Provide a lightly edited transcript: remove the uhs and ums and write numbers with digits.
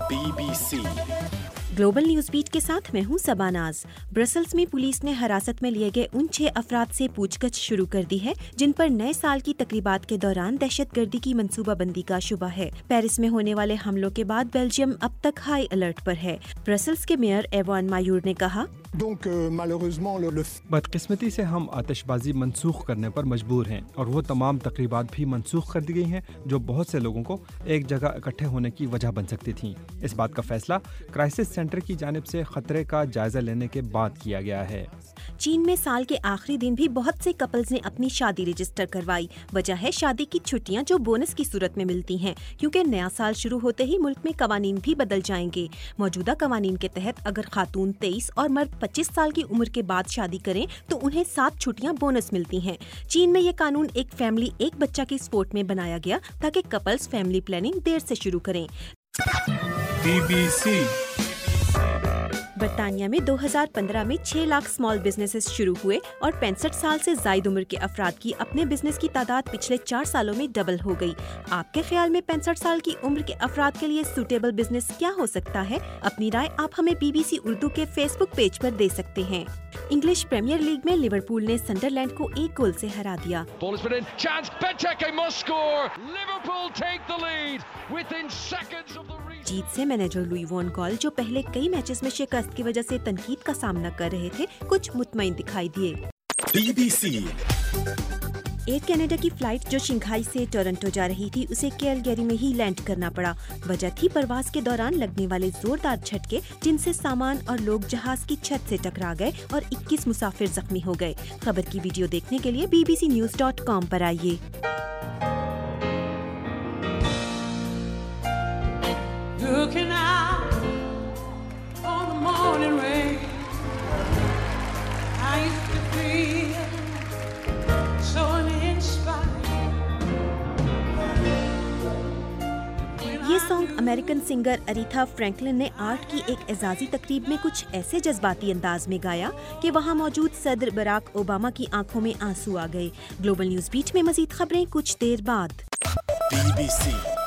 BBC global news beat के साथ मैं हूं सबानाज। ब्रसल्स में पुलिस ने हिरासत में लिए गए उन 6 अफराद से पूछताछ शुरू कर दी है जिन पर नए साल की तकरीबात के दौरान दहशतगर्दी की मंसूबाबंदी का शुबा है। पेरिस में होने वाले हमलों के बाद बेल्जियम अब तक हाई अलर्ट पर है। ब्रसल्स के मेयर एवान मायूर ने कहा, बदकिस्मती से हम आतिशबाजी मंसूख करने पर मजबूर हैं और वो तमाम तकरीबात भी मंसूख कर दी गई हैं जो बहुत से लोगों को एक जगह इकट्ठे होने की वजह बन सकती थीं। इस बात का फैसला क्राइसिस सेंटर की जानिब से खतरे का जायजा लेने के बाद किया गया है। चीन में साल के आखिरी दिन भी बहुत से कपल्स ने अपनी शादी रजिस्टर करवाई। वजह है शादी की छुट्टियां जो बोनस की सूरत में मिलती हैं, क्योंकि नया साल शुरू होते ही मुल्क में कवानीन भी बदल जाएंगे। मौजूदा कवानीन के तहत अगर खातून 23 और मर्द 25 साल की उम्र के बाद शादी करें तो उन्हें 7 छुट्टियां बोनस मिलती हैं। चीन में ये कानून एक फैमिली एक बच्चा की सपोर्ट में बनाया गया ताकि कपल्स फैमिली प्लानिंग देर से शुरू करें। BBC बरतानिया में 2015 में 6 लाख स्मॉल बिजनेसेस शुरू हुए और 65 साल से जायद उम्र के अफराद की अपने बिजनेस की तादाद पिछले 4 सालों में डबल हो गई। आपके ख्याल में 65 साल की उम्र के अफराद के लिए सूटेबल बिजनेस क्या हो सकता है? अपनी राय आप हमें BBC उर्दू के फेसबुक पेज पर दे सकते हैं। इंग्लिश प्रीमियर लीग में लिवरपूल ने संडरलैंड को 1 गोल से हरा दिया। जीत से मैनेजर लुई वॉन गॉल, जो पहले कई मैचेस में शिकस्त की वजह से तनकीद का सामना कर रहे थे, कुछ मुतमईन दिखाई दिए। BBC एयर कनाडा की फ्लाइट जो शंघाई से टोरंटो जा रही थी उसे कैलगरी में ही लैंड करना पड़ा। वजह थी परवाज के दौरान लगने वाले जोरदार झटके, जिनसे सामान और लोग जहाज की छत से टकरा गए और 21 मुसाफिर जख्मी हो गए। खबर की वीडियो देखने के लिए bbcnews.com पर आइए। Looking out on the morning rain, I used to feel so uninspired. ये song American singer Aretha Franklin ने आर्ट की एक एजाजी तकरीब में कुछ ऐसे जज्बाती अंदाज में गाया कि वहाँ मौजूद सदर बराक ओबामा की आंखों में आंसू आ गए। ग्लोबल न्यूज बीट में मजीद खबरें कुछ देर बाद। BBC